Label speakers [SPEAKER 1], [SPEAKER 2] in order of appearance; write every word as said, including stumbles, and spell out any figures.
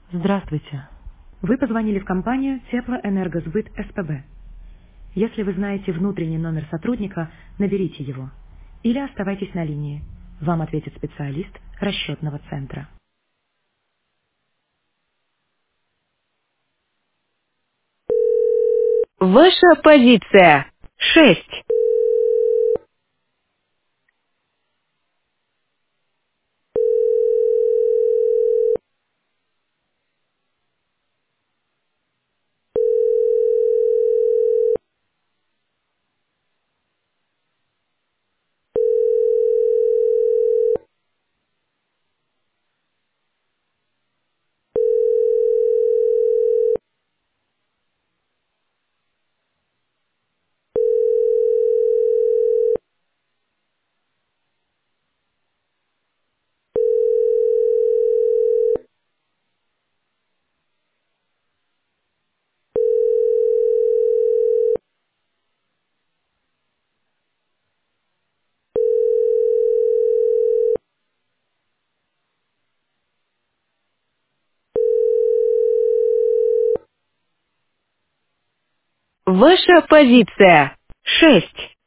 [SPEAKER 1] Здравствуйте. Вы позвонили в компанию Теплоэнергосбыт СПБ. Если вы знаете внутренний номер сотрудника, наберите его. Или оставайтесь на линии. Вам ответит специалист расчетного центра.
[SPEAKER 2] Ваша позиция. Шесть. Ваша позиция. Шесть.